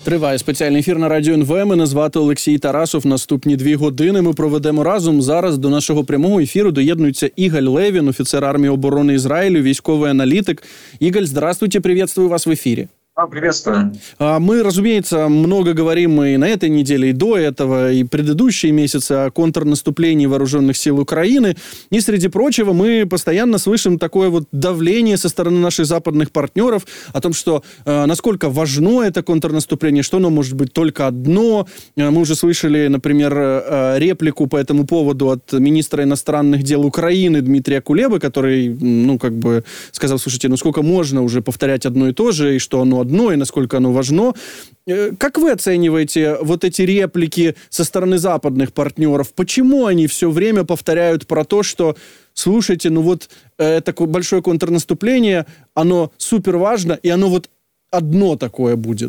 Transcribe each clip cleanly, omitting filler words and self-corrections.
Триває спеціальний ефір на Радіо НВ. Мене звати Олексій Тарасов. Наступні 2 години ми проведемо разом. Зараз до нашого прямого ефіру доєднується Игаль Левин, офицер армии обороны Израиля, військовый аналитик. Игаль, здравствуйте, приветствую вас в эфире. Приветствую. Мы, разумеется, много говорим и на этой неделе, и до этого, и предыдущие месяцы о контрнаступлении вооруженных сил Украины. И, среди прочего, мы постоянно слышим такое вот давление со стороны наших западных партнеров о том, что насколько важно это контрнаступление, что оно может быть только одно. Мы уже слышали, например, реплику по этому поводу от министра иностранных дел Украины Дмитрия Кулебы, который, сказал, слушайте, сколько можно уже повторять одно и то же, и что оно одно, и насколько оно важно. Как вы оцениваете вот эти реплики со стороны западных партнеров? Почему они все время повторяют про то, что, слушайте, это большое контрнаступление, оно супер важно, и оно вот одно такое будет?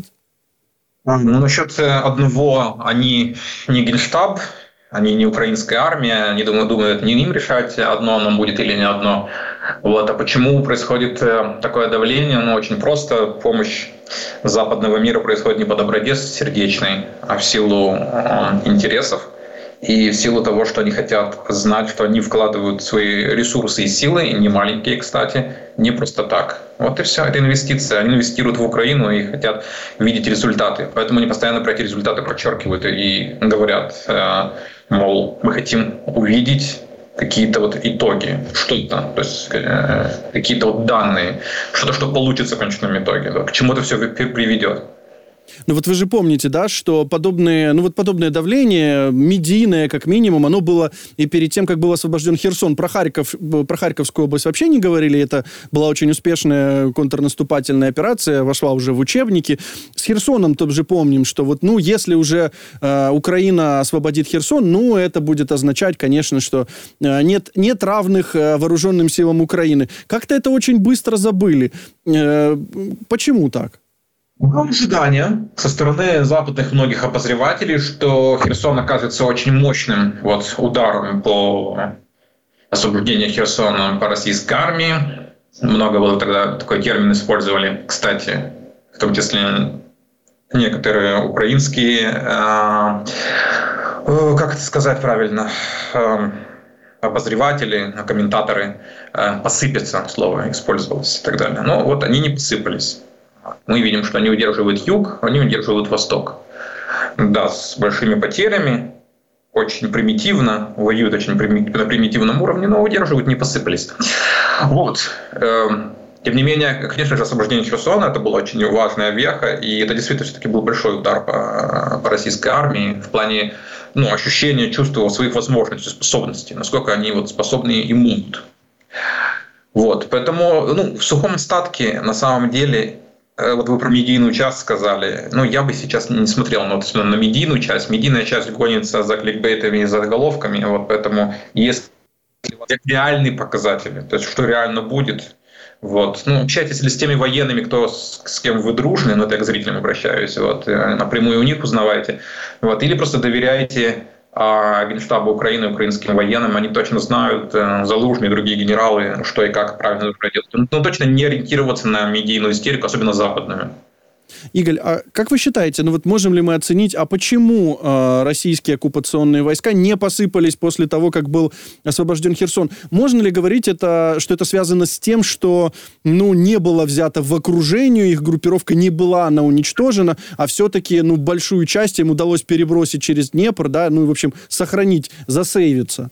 Насчет одного, они не Генштаб, они не украинская армия, они думают, не им решать, одно оно будет или не одно. А почему происходит такое давление? Очень просто. Помощь западного мира происходит не по доброте сердечной, а в силу интересов и в силу того, что они хотят знать, что они вкладывают свои ресурсы и силы, и не маленькие, кстати, не просто так. И все, это инвестиция. Они инвестируют в Украину и хотят видеть результаты. Поэтому они постоянно про эти результаты подчеркивают и говорят, мол, мы хотим увидеть какие-то итоги, что-то, то есть какие-то данные, что-то, что получится в конечном итоге, к чему это все приведет. Вы же помните, да, что подобное давление, медийное, как минимум, оно было и перед тем, как был освобожден Херсон. Про Харьковскую область вообще не говорили. Это была очень успешная контрнаступательная операция, вошла уже в учебники. С Херсоном тоже помним, что если уже Украина освободит Херсон, это будет означать, конечно, что нет равных вооруженным силам Украины. Как-то это очень быстро забыли. Почему так? Ожидание со стороны западных многих обозревателей, что Херсон окажется очень мощным ударом по освобождению Херсона по российской армии. Много было тогда, такой термин использовали, кстати, в том числе некоторые украинские, как это сказать правильно, обозреватели, комментаторы, посыпятся, слово использовалось и так далее. Но они не посыпались. Мы видим, что они удерживают юг, они удерживают восток. Да, с большими потерями, очень примитивно, воюют очень на примитивном уровне, но удерживают, не посыпались. Тем не менее, конечно же, освобождение Херсона – это была очень важная веха, и это действительно все-таки был большой удар по российской армии в плане ощущения, чувства своих возможностей, способностей, насколько они способны и могут. Поэтому в сухом остатке, на самом деле, вы про медийную часть сказали. Я бы сейчас не смотрел на медийную часть. Медийная часть гонится за кликбейтами и заголовками. Поэтому если реальные показатели, то есть что реально будет, общайтесь ли с теми военными, с кем вы дружны, это я к зрителям обращаюсь, напрямую у них узнавайте. Или просто доверяйте Генштабу Украины, украинским военным, они точно знают, Залужный и другие генералы, что и как правильно пройдет. Точно не ориентироваться на медийную истерику, особенно западную. Игаль, а как вы считаете, можем ли мы оценить, почему российские оккупационные войска не посыпались после того, как был освобожден Херсон? Можно ли говорить, что это связано с тем, что не было взято в окружение, их группировка не была она уничтожена, а все-таки большую часть им удалось перебросить через Днепр, да, в общем, сохранить, засейвиться?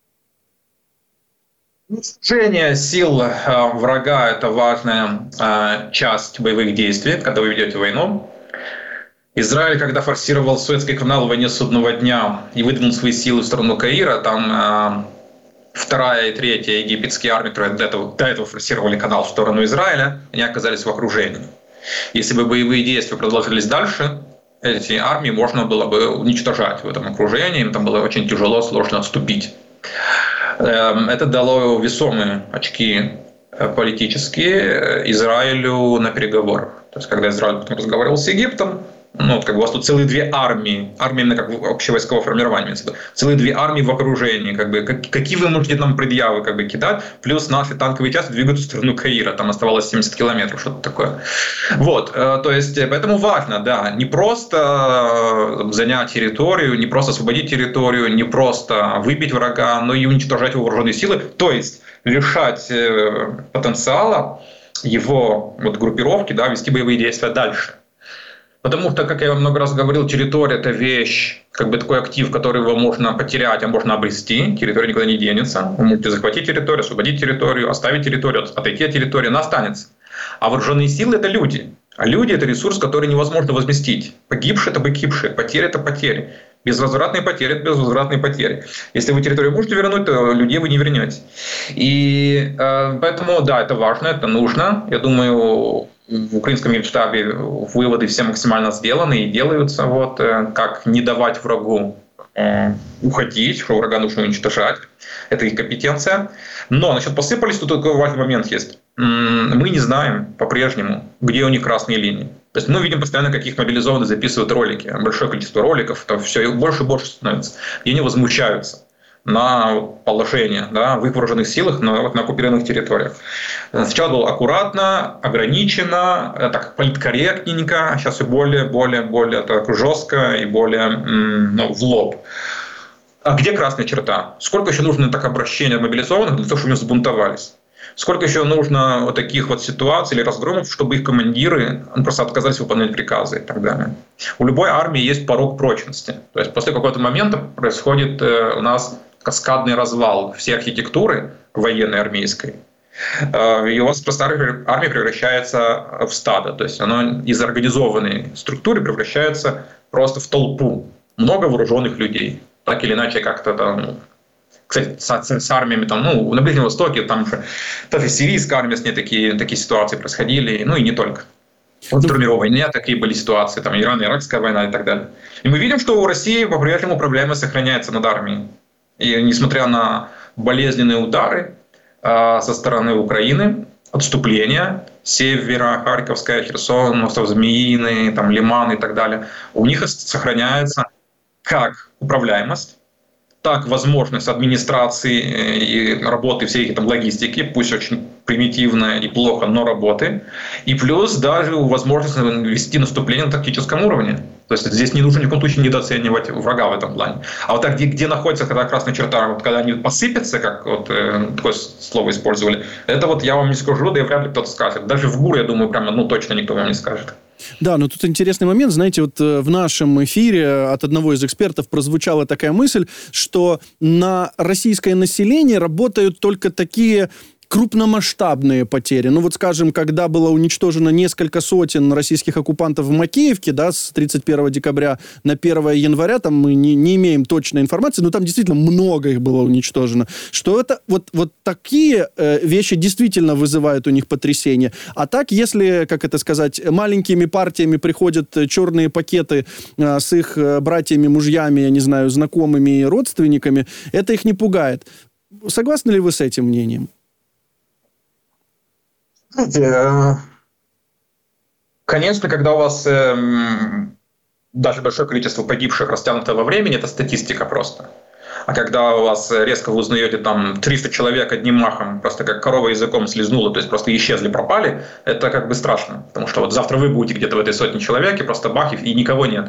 Снижение сил врага – это важная часть боевых действий, когда вы ведете войну. Израиль, когда форсировал Суэцкий канал в войне Судного дня и выдвинул свои силы в сторону Каира, там 2-я и 3-я египетские армии, которые до этого форсировали канал в сторону Израиля, они оказались в окружении. Если бы боевые действия продолжились дальше, эти армии можно было бы уничтожать в этом окружении, им там было очень тяжело, сложно отступить. Это дало весомые очки политические Израилю на переговорах. То есть, когда Израиль потом разговаривал с Египтом, Ну, вот как бы у вас тут целые две армии, именно как общевойсковое формирование, целые две армии в окружении, как бы, какие вы можете нам предъявы как бы кидать, плюс наши танковые части двигаются в сторону Каира, там оставалось 70 километров, что-то такое. Вот, то есть, поэтому важно, да, не просто занять территорию, не просто освободить территорию, не просто выбить врага, но и уничтожать его вооруженные силы, то есть лишать потенциала его вот, группировки, да, вести боевые действия дальше. Потому что, как я много раз говорил, территория – это вещь, как бы такой актив, который его можно потерять, а можно обрести. Территория никуда не денется. Вы можете захватить территорию, освободить территорию, оставить территорию, отойти от территории, она останется. А вооруженные силы – это люди. А люди – это ресурс, который невозможно возместить. Погибшие – это погибшие, потери – это потери. Безвозвратные потери – это безвозвратные потери. Если вы территорию можете вернуть, то людей вы не вернете. И поэтому, да, это важно, это нужно. Я думаю, в украинском генштабе выводы все максимально сделаны и делаются. Вот, как не давать врагу уходить, что врага нужно уничтожать. Это их компетенция. Но насчет посыпались, тут такой важный момент есть. Мы не знаем по-прежнему, где у них красные линии. То есть мы видим постоянно, как их мобилизованные записывают ролики. Большое количество роликов, там все больше и больше становится. И они возмущаются на положение, да, в их вооруженных силах на оккупированных территориях. Сначала было аккуратно, ограничено, так политкорректненько, а сейчас все более так жестко и более в лоб. А где красная черта? Сколько еще нужно так обращения мобилизованных для того, чтобы они взбунтовались? Сколько еще нужно вот таких вот ситуаций или разгромов, чтобы их командиры просто отказались выполнять приказы и так далее? У любой армии есть порог прочности. То есть после какого-то момента происходит у нас каскадный развал всей архитектуры военной армейской. И у вас просто армия превращается в стадо. То есть она из организованной структуры превращается просто в толпу. Много вооруженных людей. Так или иначе как-то там... Кстати, с армиями там, на Ближнем Востоке, там же даже сирийская армия, с ней такие ситуации происходили, ну и не только. В Первой войне такие были ситуации, там Ирано-Иракская война и так далее. И мы видим, что у России по-прежнему проблема сохраняется над армией. И несмотря на болезненные удары со стороны Украины, отступление, севера, Харьковская, Херсон, остров Змеиный, там, Лиман и так далее, у них сохраняется как управляемость, так возможность администрации и работы всей там логистики, пусть очень примитивно и плохо, но работы. И плюс даже возможность вести наступление на тактическом уровне. То есть здесь не нужно ни в коем случае недооценивать врага в этом плане. А вот так, где находится когда красная черта, вот когда они посыпятся, как вот такое слово использовали, это вот я вам не скажу, да и вряд ли кто-то скажет. Даже в ГУР, я думаю, прямо точно никто вам не скажет. Да, но тут интересный момент. Знаете, вот в нашем эфире от одного из экспертов прозвучала такая мысль, что на российское население работают только такие крупномасштабные потери. Ну вот, скажем, когда было уничтожено несколько сотен российских оккупантов в Макеевке, да, с 31 декабря на 1 января, там мы не имеем точной информации, но там действительно много их было уничтожено, что это вот такие вещи действительно вызывают у них потрясение. А так, если, как это сказать, маленькими партиями приходят черные пакеты с их братьями, мужьями, я не знаю, знакомыми и родственниками, это их не пугает. Согласны ли вы с этим мнением? Конечно, когда у вас даже большое количество погибших растянуто во времени, это статистика просто. А когда у вас резко вы узнаете там 300 человек одним махом, просто как корова языком слезнула, то есть просто исчезли, пропали, это как бы страшно. Потому что вот завтра вы будете где-то в этой сотне человек, и просто бах, и никого нет.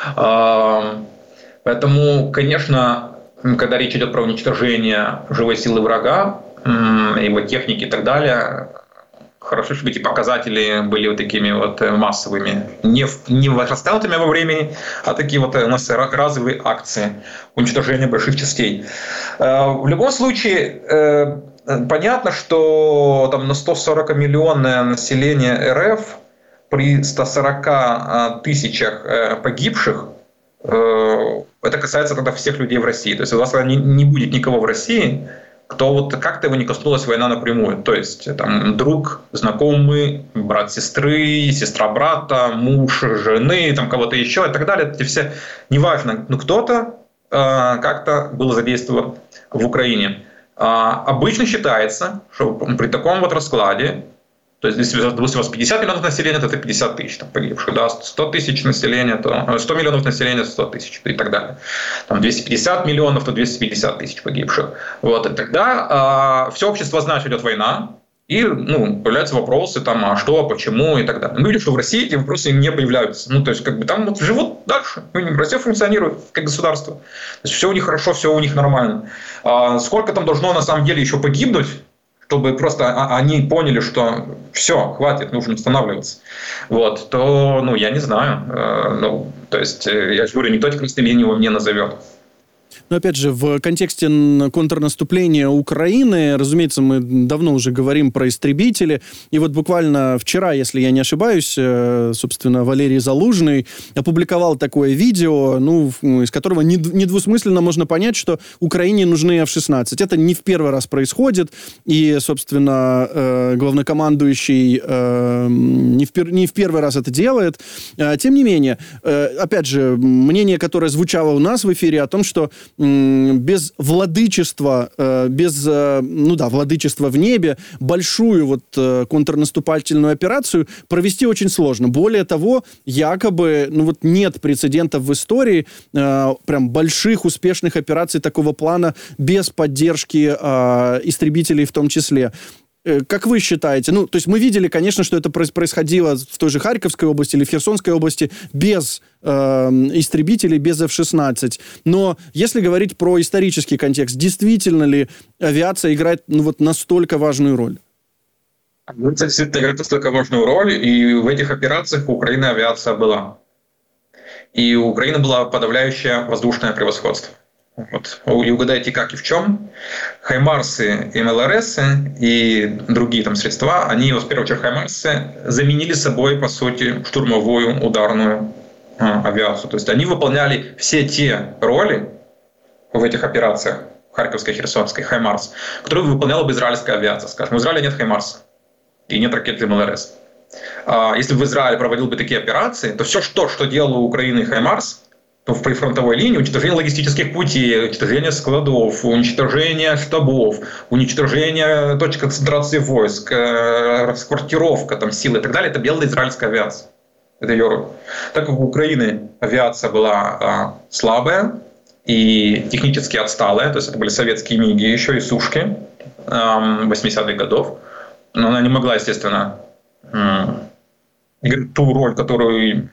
Поэтому, конечно, когда речь идет про уничтожение живой силы врага, его техники и так далее, хорошо, чтобы эти показатели были вот такими вот массовыми. Не растянутыми во времени, а такие вот у нас разовые акции уничтожения больших частей. В любом случае, понятно, что там на 140-миллионное население РФ при 140 тысячах погибших, это касается тогда всех людей в России. То есть у вас не будет никого в России, кто вот как-то его не коснулась война напрямую. То есть там друг, знакомый, брат сестры, сестра брата, муж жены, там кого-то еще и так далее. Эти все, неважно, но кто-то как-то был задействован в Украине. Обычно считается, что при таком вот раскладе То есть, если у вас 50 миллионов населения, то это 50 тысяч там, погибших. Да? 100 тысяч населения, то 100 миллионов населения, 100 тысяч и так далее. Там 250 миллионов, то 250 тысяч погибших. Вот, и тогда все общество знает, что идет война, и появляются вопросы, там, а что, почему и так далее. Мы видим, что в России эти вопросы не появляются. То есть, там вот живут дальше. Россия функционирует как государство. То есть, все у них хорошо, все у них нормально. А сколько там должно на самом деле еще погибнуть, чтобы просто они поняли, что все, хватит, нужно останавливаться. Вот, то, я не знаю. То есть, я же говорю, никто эти красные линии вам не назовет. Но, опять же, в контексте контрнаступления Украины, разумеется, мы давно уже говорим про истребители. И вот буквально вчера, если я не ошибаюсь, собственно, Валерий Залужный опубликовал такое видео, из которого недвусмысленно можно понять, что Украине нужны F-16. Это не в первый раз происходит. И, собственно, главнокомандующий не в первый раз это делает. Тем не менее, опять же, мнение, которое звучало у нас в эфире о том, что без владычества, владычества в небе, большую контрнаступательную операцию провести очень сложно. Более того, якобы, нет прецедентов в истории прям больших успешных операций такого плана без поддержки истребителей в том числе. Как вы считаете? То есть мы видели, конечно, что это происходило в той же Харьковской области или в Херсонской области без истребителей, без F-16. Но если говорить про исторический контекст, действительно ли авиация играет настолько важную роль? Это действительно играет настолько важную роль, и в этих операциях у Украины авиация была. И у Украины было подавляющее воздушное превосходство. И угадайте, как и в чем. Хаймарсы и МЛРС и другие средства, они, в первую очередь, Хаймарсы заменили собой, по сути, штурмовую ударную авиацию. То есть они выполняли все те роли в этих операциях, Харьковской, Херсонской, Хаймарс, которые выполняла бы израильская авиация. Скажем, в Израиле нет Хаймарса и нет ракет МЛРС. Если бы Израиль проводил бы такие операции, то все, что делал у Украины Хаймарс, в прифронтовой линии, уничтожение логистических путей, уничтожение складов, уничтожение штабов, уничтожение точек концентрации войск, расквартировка сил и так далее, это делала израильская авиация. Это ее роль. Так как у Украины авиация была слабая и технически отсталая, то есть это были советские МиГи, еще и сушки 80-х годов, но она не могла, естественно, играть ту роль, которую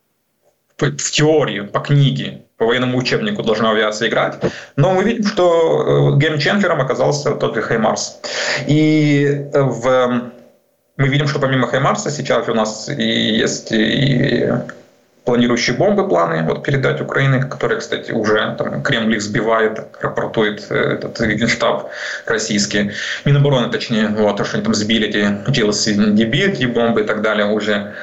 в теории, по книге, по военному учебнику должна авиация играть. Но мы видим, что геймченджером оказался тот же Хаймарс. И мы видим, что помимо Хаймарса сейчас у нас есть и планирующие бомбы планы передать Украине, которые, кстати, уже Кремль их сбивает, рапортует этот Генштаб российский. Минобороны, точнее, то, что они сбили эти GLSDB, эти бомбы и так далее уже.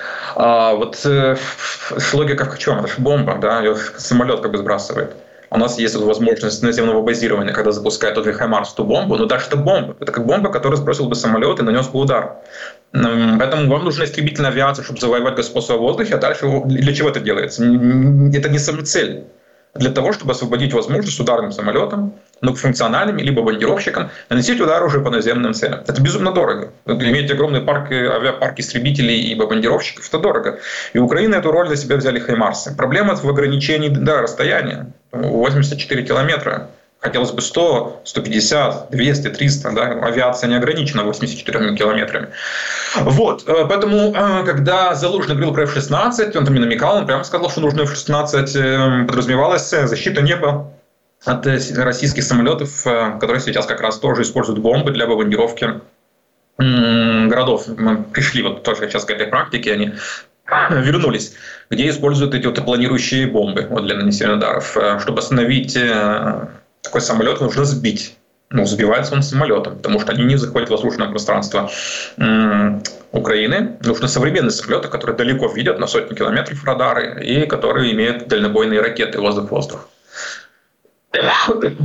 Логика в чем? Это же бомба, да, ее самолет сбрасывает. У нас есть возможность наземного базирования, когда запускает тот же Хаймарс ту бомбу, но дальше это бомба. Это как бомба, которая сбросила бы самолет и нанес бы удар. Поэтому вам нужна истребительная авиация, чтобы завоевать господство в воздухе, а дальше для чего это делается? Это не самоцель. Для того, чтобы освободить возможность ударным самолетам, функциональным, либо бомбардировщикам, наносить удар уже по наземным целям. Это безумно дорого. Иметь огромный авиапарк истребителей и бомбардировщиков – это дорого. И Украина эту роль для себя взяли Хаймарсы. Проблема в ограничении расстояния. 84 километра. Хотелось бы 100, 150, 200, 300. Да? Авиация не ограничена 84 километрами. Поэтому, когда Залужный говорил про F-16, он не намекал, он прямо сказал, что нужно F-16, подразумевалась защита неба от российских самолетов, которые сейчас как раз тоже используют бомбы для бомбардировки городов. Мы пришли тоже сейчас к этой практике, они вернулись, где используют эти планирующие бомбы для нанесения ударов. Чтобы остановить такой самолет, нужно сбить. Сбивается он самолетом, потому что они не заходят в воздушное пространство Украины. Нужны современные самолеты, которые далеко видят на сотни километров радары и которые имеют дальнобойные ракеты воздух-воздух.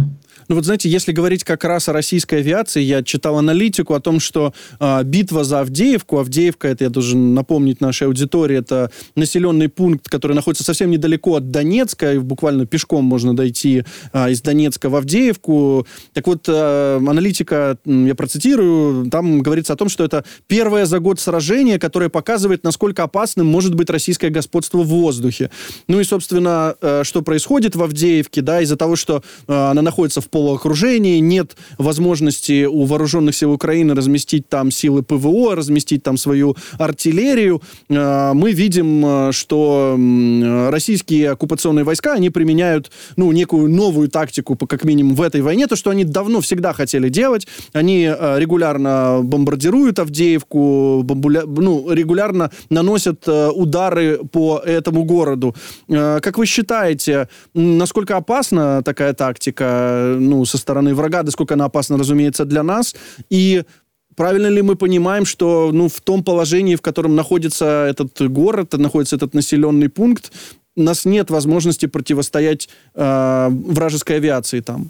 Ну вот знаете, если говорить как раз о российской авиации, я читал аналитику о том, что битва за Авдеевку, Авдеевка, это я должен напомнить нашей аудитории, это населенный пункт, который находится совсем недалеко от Донецка, и буквально пешком можно дойти из Донецка в Авдеевку. Так вот, аналитика, я процитирую, там говорится о том, что это первое за год сражение, которое показывает, насколько опасным может быть российское господство в воздухе. Ну и, собственно, что происходит в Авдеевке, да, из-за того, что она находится в полуокружении, нет возможности у вооруженных сил Украины разместить там силы ПВО, разместить там свою артиллерию. Мы видим, что российские оккупационные войска, они применяют, ну, некую новую тактику, как минимум, в этой войне, то, что они давно всегда хотели делать. Они регулярно бомбардируют Авдеевку, регулярно наносят удары по этому городу. Как вы считаете, насколько опасна такая тактика, ну, со стороны врага, насколько она опасна, разумеется, для нас? И правильно ли мы понимаем, что, ну, в том положении, в котором находится этот город, находится этот населенный пункт, у нас нет возможности противостоять вражеской авиации там?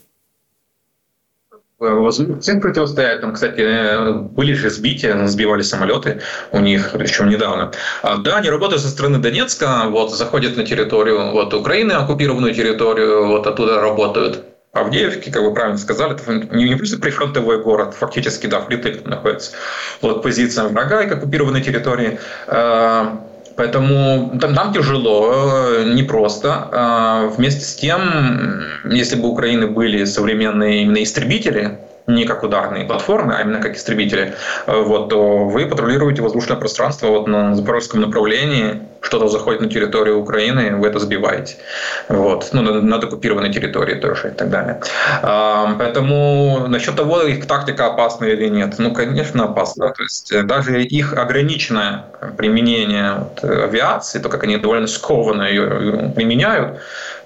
Всем противостоять. Там, кстати, были же сбивали самолеты у них, причем недавно. Да, они работают со стороны Донецка, вот, заходят на территорию вот, Украины, оккупированную территорию, вот оттуда работают. Авдеевки, как вы правильно сказали, это не просто прифронтовой город, фактически, да, впритык находится вот позиция врага и оккупированной территории. Поэтому там тяжело, непросто. Вместе с тем, если бы у Украины были современные именно истребители, не как ударные платформы, а именно как истребители, вот, то вы патрулируете воздушное пространство вот, на запорожском направлении, что-то заходит на территорию Украины, вы это сбиваете. Вот. Ну, над оккупированной территорией тоже и так далее. Поэтому насчет того, их тактика опасна или нет, ну, конечно, опасна. То есть даже их ограниченное применение вот, авиации, то, как они довольно скованно ее применяют,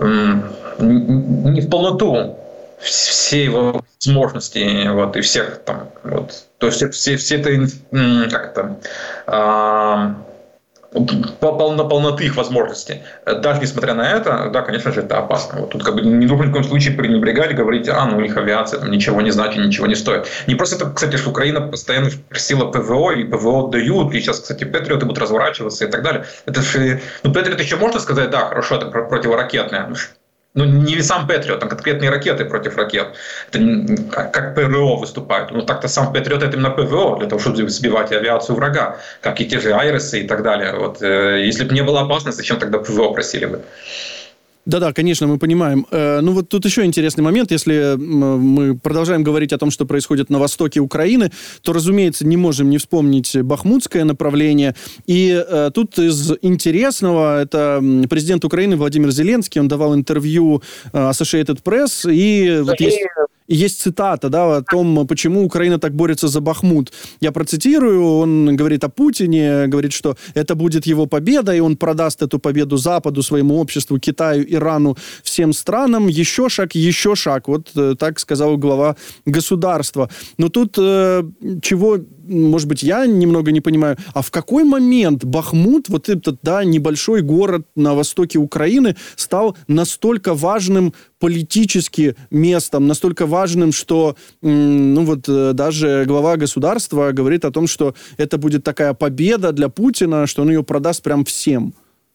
не в полноту все его возможности вот, и всех там, вот, то есть все это, как это, полноты их возможностей. Даже несмотря на это, да, конечно же, это опасно. Вот тут как бы не нужно ни в коем случае пренебрегать, говорить, у них авиация там, ничего не значит, ничего не стоит. Не просто это, кстати, что Украина постоянно просила ПВО, и ПВО дают, и сейчас, кстати, Патриоты будут разворачиваться и так далее. Это же, ну, Патриот еще можно сказать, да, хорошо, это противоракетное. Ну, не сам Патриот, там конкретные ракеты против ракет. Это как ПРО выступают. Ну, так-то сам Патриот — это именно ПВО, для того, чтобы сбивать авиацию врага, как и те же Айресы и так далее. Вот, если бы не было опасности, зачем тогда ПВО просили бы? Да-да, конечно, мы понимаем. Ну вот тут еще интересный момент. Если мы продолжаем говорить о том, что происходит на востоке Украины, то, разумеется, не можем не вспомнить бахмутское направление. И тут из интересного, это президент Украины Владимир Зеленский, он давал интервью Associated Press, и вот есть цитата, да, о том, почему Украина так борется за Бахмут. Я процитирую, он говорит о Путине, говорит, что это будет его победа, и он продаст эту победу Западу, своему обществу, Китаю, Ирану, всем странам. Еще шаг. Вот так сказал глава государства. Но тут чего, может быть, я немного не понимаю, а в какой момент Бахмут, вот этот, да, небольшой город на востоке Украины, стал настолько важным политически местом, настолько важным, что ну вот даже глава государства говорит о том, что это будет такая победа для Путина, что он ее продаст прям всем.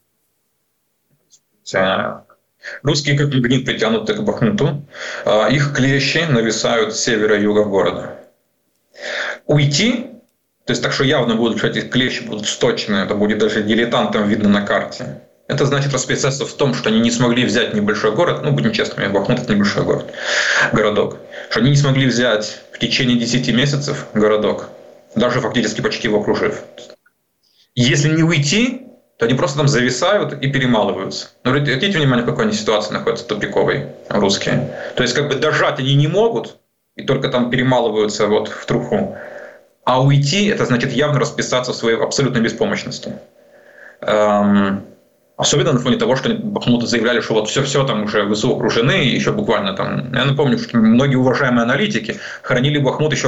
Русские как магнит притянуты к Бахмуту, их клещи нависают с севера и юга города. Уйти, то есть так, что явно будут, что эти клещи будут сточены, это будет даже дилетантам видно на карте. Это значит расписаться в том, что они не смогли взять небольшой город, ну, будем честными, Бахмут — это небольшой городок, что они не смогли взять в течение 10 месяцев городок, даже фактически почти его окружив. Если не уйти, то они просто там зависают и перемалываются. Но обратите внимание, в какой они ситуации находятся тупиковой русские. То есть как бы дожать они не могут, и только там перемалываются вот в труху. А уйти — это значит явно расписаться в своей абсолютной беспомощности. Особенно на фоне того, что Бахмуты заявляли, что вот все там уже ВСУ окружены, и еще буквально там... Я напомню, что многие уважаемые аналитики хранили Бахмут еще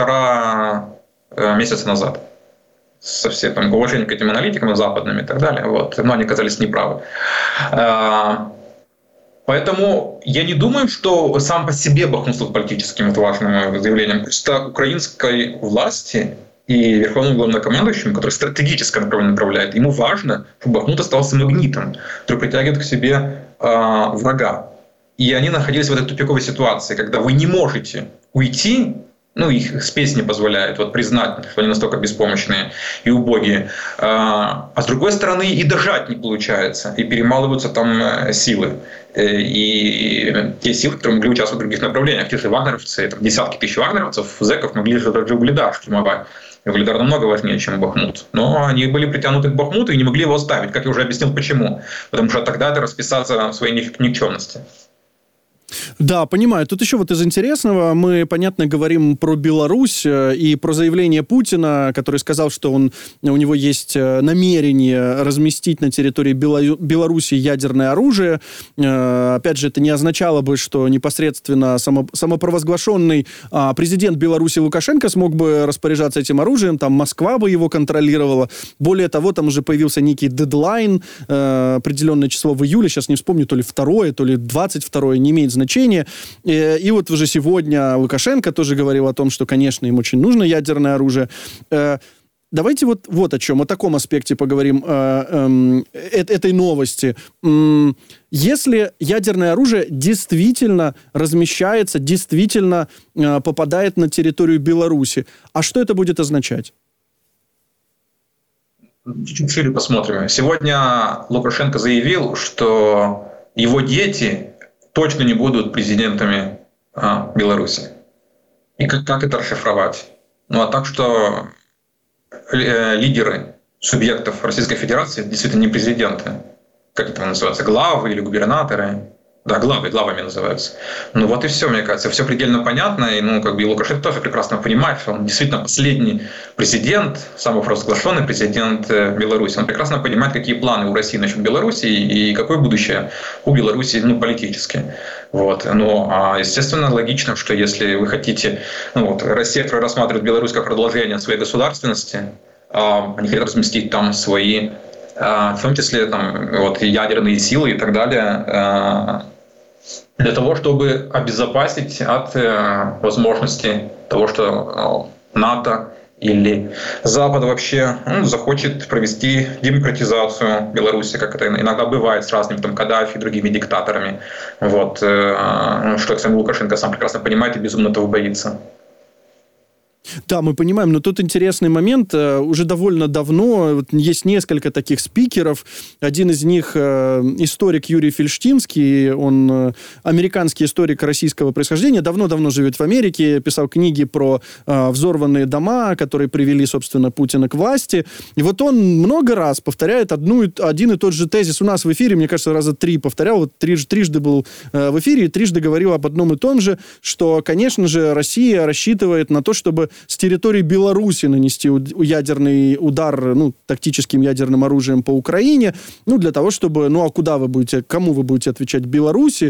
1,5 месяца назад. Со всем там уважением к этим аналитикам западным и так далее. Вот. Но они оказались неправы. Поэтому я не думаю, что сам по себе Бахмут стал политическим важным заявлением. Просто украинской власти и верховному главнокомандующему, который стратегическое направление направляет, ему важно, чтобы Бахмут остался магнитом, который притягивает к себе врага. И они находились в этой тупиковой ситуации, когда вы не можете уйти, их спесь не позволяет признать, что они настолько беспомощные и убогие. А с другой стороны, и дожать не получается, и перемалываются там силы. И те силы, которые могли участвовать в других направлениях, те же вагнеровцы, десятки тысяч вагнеровцев, зэков могли же даже Угледар штурмовать. Угледар намного важнее, чем Бахмут. Но они были притянуты к Бахмуту и не могли его оставить. Как я уже объяснил, почему. Потому что тогда это расписаться в своей никчемности. Да, понимаю. Тут еще из интересного мы, понятно, говорим про Беларусь и про заявление Путина, который сказал, что у него есть намерение разместить на территории Беларуси ядерное оружие. Опять же, это не означало бы, что непосредственно самопровозглашенный президент Беларуси Лукашенко смог бы распоряжаться этим оружием, там Москва бы его контролировала. Более того, там уже появился некий дедлайн, определенное число в июле, сейчас не вспомню, то ли 2-е, то ли 22-е, не имеет значения. И уже сегодня Лукашенко тоже говорил о том, что, конечно, им очень нужно ядерное оружие. Давайте вот о чем, о таком аспекте поговорим этой новости. Если ядерное оружие действительно размещается, действительно попадает на территорию Беларуси, а что это будет означать? Чуть шире посмотрим. Сегодня Лукашенко заявил, что его дети точно не будут президентами Беларуси. И как это расшифровать? Так что лидеры субъектов Российской Федерации действительно не президенты. Как это называется? Главы или губернаторы? Да, главами называются. И все, мне кажется. Все предельно понятно. И, и Лукашенко тоже прекрасно понимает, что он действительно последний президент, самопровозглашенный президент Беларуси. Он прекрасно понимает, какие планы у России насчет Беларуси и какое будущее у Беларуси политически. Естественно, логично, что если вы хотите... Россия, которая рассматривает Беларусь как продолжение своей государственности, они хотят разместить там свои, в том числе ядерные силы и так далее, для того, чтобы обезопасить от возможности того, что НАТО или Запад вообще захочет провести демократизацию Беларуси, как это иногда бывает с разными Каддафи и другими диктаторами. Что Александр Лукашенко сам прекрасно понимает и безумно этого боится. Да, мы понимаем, но тут интересный момент. Уже довольно давно есть несколько таких спикеров. Один из них историк Юрий Фельштинский. Он американский историк российского происхождения. Давно-давно живет в Америке. Писал книги про взорванные дома, которые привели, собственно, Путина к власти. И он много раз повторяет один и тот же тезис. У нас в эфире, мне кажется, раза 3 повторял. Трижды был в эфире и трижды говорил об одном и том же, что, конечно же, Россия рассчитывает на то, чтобы с территории Беларуси нанести ядерный удар, тактическим ядерным оружием по Украине, для того, чтобы, кому вы будете отвечать? Беларуси?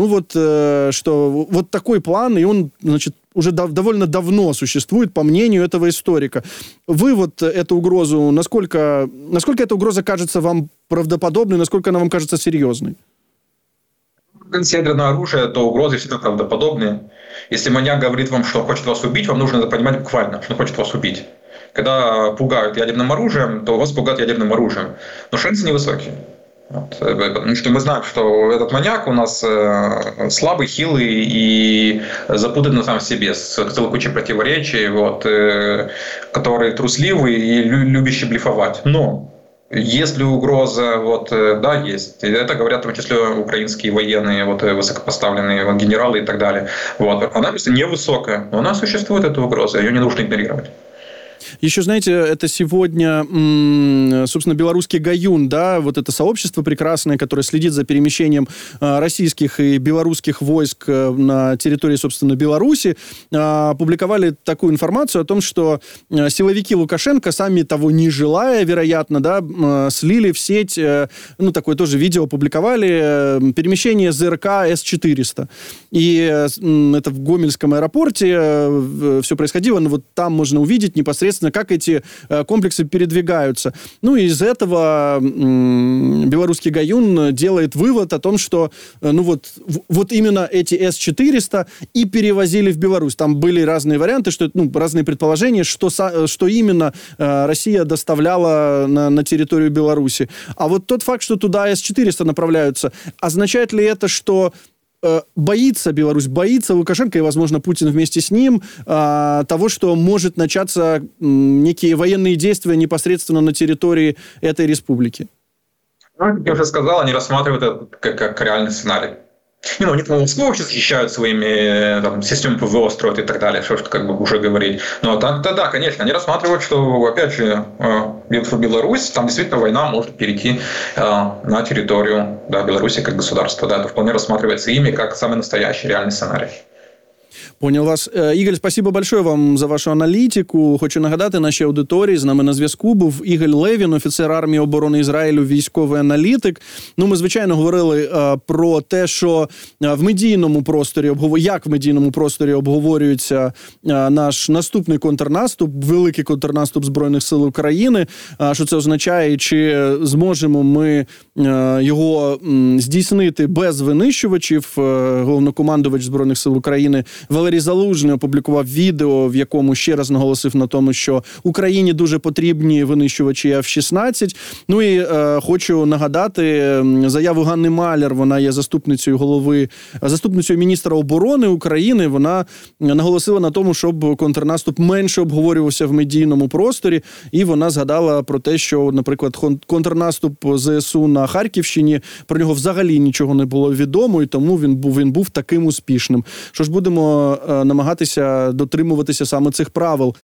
Что такой план, и он, уже довольно давно существует, по мнению этого историка. Вы эту угрозу, насколько эта угроза кажется вам правдоподобной, насколько она вам кажется серьезной? Ядерное оружие, то угрозы всегда правдоподобные. Если маньяк говорит вам, что хочет вас убить, вам нужно это понимать буквально, что он хочет вас убить. Когда пугают ядерным оружием, то вас пугают ядерным оружием. Но шансы невысокие. Потому что мы знаем, что этот маньяк у нас слабый, хилый и запутанный сам в себе, с целой кучей противоречий, который трусливый и любящий блефовать. Но есть ли угроза? Да, есть. Это говорят в том числе украинские военные, высокопоставленные генералы и так далее. Она просто невысокая, но она существует, эта угроза, ее не нужно игнорировать. Еще, знаете, это сегодня, собственно, белорусский Гаюн, да, это сообщество прекрасное, которое следит за перемещением российских и белорусских войск на территории, собственно, Беларуси, опубликовали такую информацию о том, что силовики Лукашенко, сами того не желая, вероятно, да, слили в сеть, такое тоже видео опубликовали, перемещение ЗРК С-400. И это в Гомельском аэропорте все происходило, но там можно увидеть непосредственно непосредственно, как эти комплексы передвигаются. Ну, и из этого белорусский Гаюн делает вывод о том, что вот именно эти С-400 и перевозили в Беларусь. Там были разные варианты, разные предположения, что именно Россия доставляла на территорию Беларуси. А вот тот факт, что туда С-400 направляются, означает ли это, что боится Беларусь, боится Лукашенко и, возможно, Путин вместе с ним того, что может начаться некие военные действия непосредственно на территории этой республики? Как я уже сказал, они рассматривают это как реальный сценарий. Они там Москву вообще защищают своими системами ПВО, строят и так далее, что как бы уже говорить. Но так-то да, конечно, они рассматривают, что, опять же, в Беларусь, там действительно война может перейти на территорию Беларуси как государства. Да, это вполне рассматривается ими как самый настоящий реальный сценарий. Понял вас. Ігор, спасибо большое вам за вашу аналітику. Хочу нагадати нашій аудиторії, з нами на зв'язку був Ігор Левін, офіцер армії оборони Ізраїлю, військовий аналітик. Ми, звичайно, говорили про те, що в медійному просторі, як в медійному просторі обговорюється наш наступний контрнаступ, великий контрнаступ Збройних сил України, що це означає, чи зможемо ми його здійснити без винищувачів. Головнокомандувач Збройних сил України Валерій Залужний опублікував відео, в якому ще раз наголосив на тому, що Україні дуже потрібні винищувачі F-16. Ну і хочу нагадати заяву Ганни Маляр, вона є заступницею міністра оборони України. Вона наголосила на тому, щоб контрнаступ менше обговорювався в медійному просторі, і вона згадала про те, що, наприклад, контрнаступ ЗСУ на Харківщині, про нього взагалі нічого не було відомо, і тому він був таким успішним. Що ж, будемо намагатися дотримуватися саме цих правил.